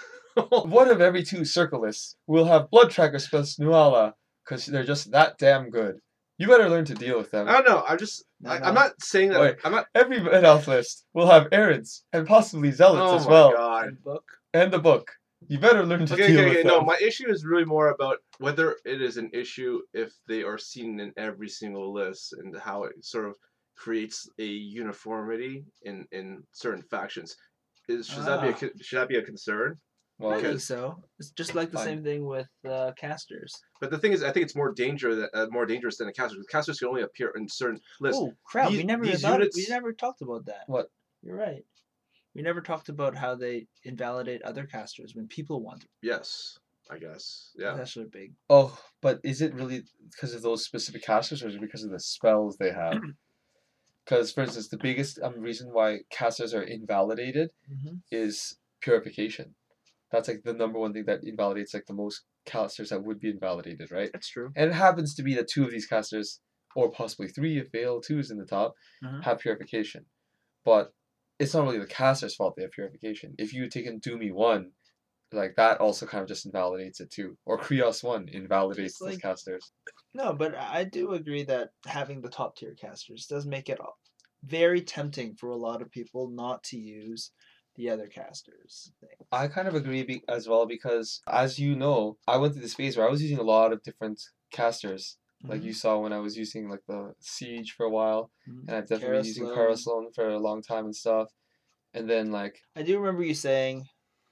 One of every two circle lists will have Blood Trackers plus Nuala because they're just that damn good. You better learn to deal with them. I don't know. I'm just. No, I, no. I'm not saying that. Wait. I'm not. Every Red Elf list will have Errands and possibly Zealots Oh as my well. god. And book. And the book. You better learn to Okay, deal okay, with okay. them. No, my issue is really more about whether it is an issue if they are seen in every single list and how it sort of creates a uniformity in in certain factions. Is should that be a Ah. con- should that be a concern? Well, I Okay. think so. It's just like the Fine. same thing with uh, casters. But the thing is, I think it's more danger that, uh, more dangerous than a caster because casters can only appear in certain lists. Oh crap! These- we never these thought, units- we never talked about that. What? You're right. We never talked about how they invalidate other casters when people want them. Yes, I guess. Yeah. That's actually big. oh, but is it really because of those specific casters or is it because of the spells they have? Because, for instance, the biggest um, reason why casters are invalidated Mm-hmm. is purification. That's like the number one thing that invalidates like the most casters that would be invalidated, right? That's true. And it happens to be that two of these casters, or possibly three if Veil two is in the top, Mhm. have purification. But it's not really the caster's fault they have purification. If you had taken Doomy one, like that also kind of just invalidates it too. Or Krios one invalidates It's those like- casters. No, but I do agree that having the top tier casters does make it very tempting for a lot of people not to use the other casters. Thing. I kind of agree be- as well because, as you know, I went through this phase where I was using a lot of different casters. Like Mhm. you saw when I was using like the Siege for a while, Mhm. and I've definitely been using Karasloan. Karasloan for a long time and stuff. And then like I do remember you saying,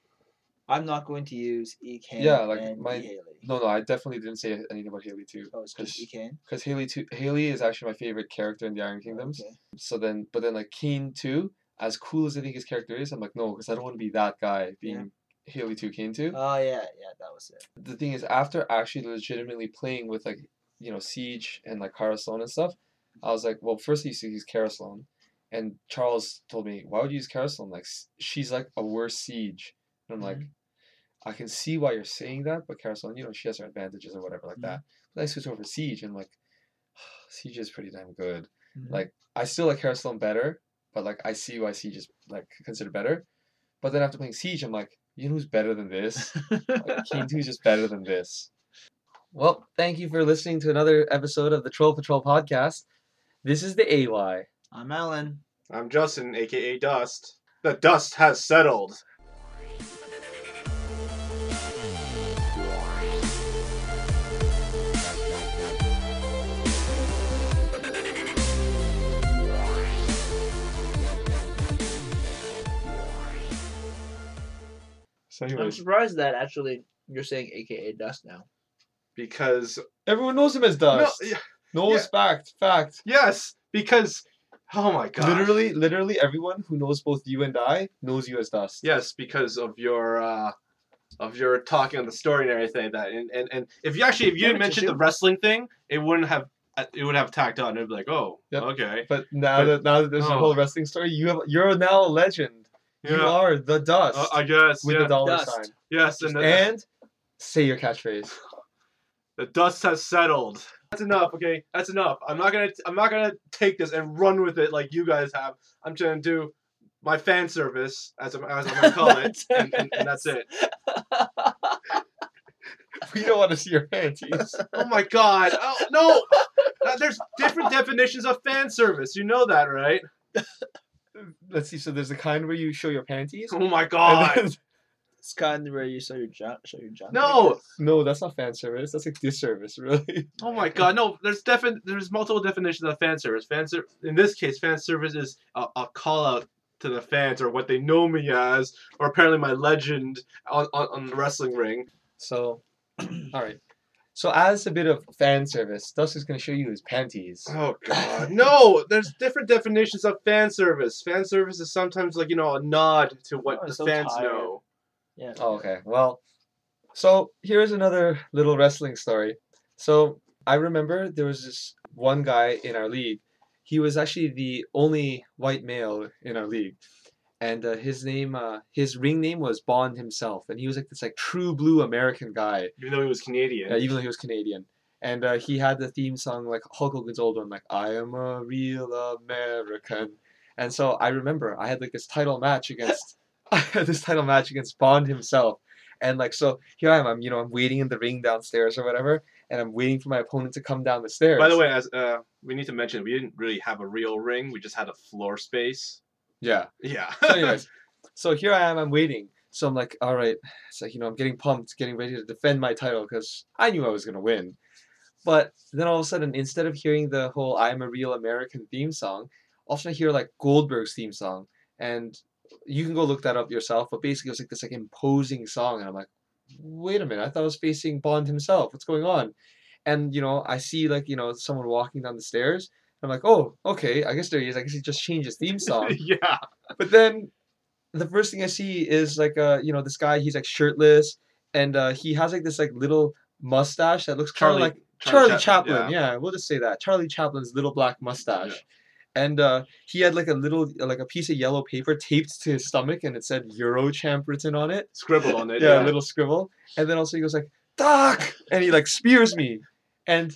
"I'm not going to use Ekane Yeah, like, and my- E-Haley." no, no, I definitely didn't say anything about Haley too. Oh, it's just Ekane. Because Haley two, Haley is actually my favorite character in the Iron Kingdoms. Okay. So then, but then like Kane two, as cool as I think his character is, I'm like no, because I don't want to be that guy being Haley two, Kane two. Oh yeah, yeah, that was it. The thing is, after actually legitimately playing with like you know Siege and like Cara Sloan and stuff, I was like, well, first I used to use Cara Sloan, and Charles told me, why would you use Cara Sloan? Like s- she's like a worse Siege, and I'm like, I can see why you're saying that, but Cara Sloan, you know, she has her advantages or whatever like that. But I switched over to Siege, and I'm like, Siege is pretty damn good. Mhm. Like I still like Cara Sloan better, but like I see why Siege is like considered better. But then after playing Siege, I'm like, you know who's better than this? Like, King two is just better than this. Well, thank you for listening to another episode of the Troll Patrol podcast. This is the A Y. I'm Alan. I'm Justin, aka Dust. The dust has settled. So I'm anyways, surprised that actually you're saying A K A Dust now. Because everyone knows him as Dust. no, yeah, No, it's fact, fact. yes, because oh my god, Literally, literally everyone who knows both you and I knows you as Dust. yes, because of your uh, of your talking on the story and everything that and, and, and if you actually if you Yeah, didn't but mention you- the wrestling thing, it wouldn't have it would have tacked on. It'd be like, oh, Yep. okay, But now But- that now that there's a oh. whole wrestling story, you have you're now a legend. You yeah, are the Dust uh, I guess, with yeah, the dollar Dust. sign. yes, and, the, And say your catchphrase. the dust has settled. That's enough, okay? That's enough. I'm not gonna I'm not gonna take this and run with it like you guys have. I'm trying to do my fan service, as I'm, as I'm gonna call it, and, and, and that's it. We don't want to see your panties. Oh my god! Oh no! Uh, There's different definitions of fan service. You know that, right? Let's see. So there's the kind where you show your panties. Oh my and god! then- It's kind of where you show your junk. Show your junk. I No! guess. no, that's not fan service. That's like disservice, really. Oh my god! No, there's defin- There's multiple definitions of fan service. Fan ser- In this case, fan service is a, a call out to the fans or what they know me as, or apparently my legend on on, on the wrestling ring. So, all right. So as a bit of fan service, Dust is going to show you his panties. Oh god! No, there's different definitions of fan service. Fan service is sometimes like you know a nod to what Oh, I'm the so fans tired. know. Yeah. Oh, okay. Well, so here's another little wrestling story. So I remember there was this one guy in our league. He was actually the only white male in our league, and uh, his name, uh, his ring name was Bond himself, and he was like this like true blue American guy, Even though he was Canadian. uh, even though he was Canadian. And uh, he had the theme song like Hulk Hogan's old one, like "I am a real American." And so I remember I had like this title match against I had this title match against Bond himself. And like so here I am, I'm you know, I'm waiting in the ring downstairs or whatever, and I'm waiting for my opponent to come down the stairs. By the way, as uh, we need to mention, we didn't really have a real ring. We just had a floor space. Yeah. Yeah. So anyways, so here I am, I'm waiting. So I'm like, all right, it's like, you know, I'm getting pumped, getting ready to defend my title because I knew I was gonna win. But then all of a sudden, instead of hearing the whole "I'm a real American" theme song, all of a sudden I hear like Goldberg's theme song, and you can go look that up yourself. But basically, it was like this like imposing song, and I'm like, wait a minute, I thought I was facing Bond himself. What's going on? And you know, I see like you know someone walking down the stairs. I'm like, oh, okay, I guess there he is. I guess he just changed his theme song. yeah. But then the first thing I see is like uh you know this guy. He's like shirtless, and uh, he has like this like little mustache that looks kind of Charlie- like Charlie Charlie, Chaplin, Chaplin. yeah. Yeah. we'll just say that Charlie Chaplin's little black mustache. Yeah. And uh, he had like a little like a piece of yellow paper taped to his stomach, and it said Eurochamp written on it. Scribbled on it. Yeah, Yeah. a little scribble. And then also he goes like Doc, and he like spears me, and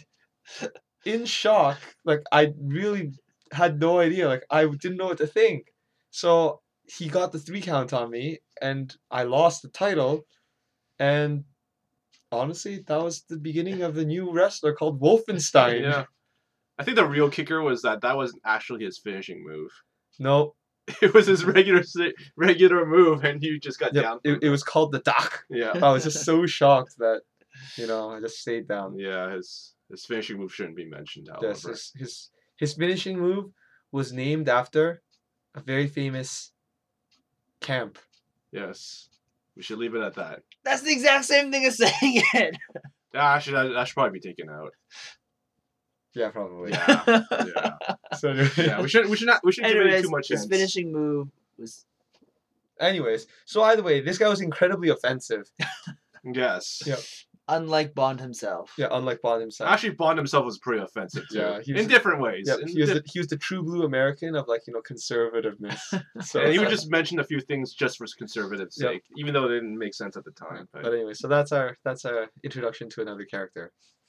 in shock, like I really had no idea. Like I didn't know what to think. So he got the three count on me, and I lost the title. And honestly, that was the beginning of the new wrestler called Wolfenstein. Yeah. I think the real kicker was that that wasn't actually his finishing move. No, It was his regular si- regular move, and you just got yep, down. it, it was called the Doc. Yeah. I was just so shocked that, you know, I just stayed down. Yeah. His his finishing move shouldn't be mentioned. However. Yes, his, his his finishing move was named after a very famous camp. Yes. We should leave it at that. That's the exact same thing as saying it. Ah, I should that should probably be taken out. Yeah, probably. Yeah. Yeah. So anyway, Yeah. We shouldn't. We should not. We shouldn't give Anyways, it too much. his hints. finishing move was anyways, so either way, this guy was incredibly offensive. Yes. Yep. unlike Bond himself. Yeah, unlike Bond himself. Actually, Bond himself was pretty offensive too. Yeah, he was- in different ways. yeah, In he was di- the, he was the true blue American of like you know conservativeness. So and he would just mention a few things just for conservative Yep. sake, even though it didn't make sense at the time. But, But anyway, so that's our that's our introduction to another character.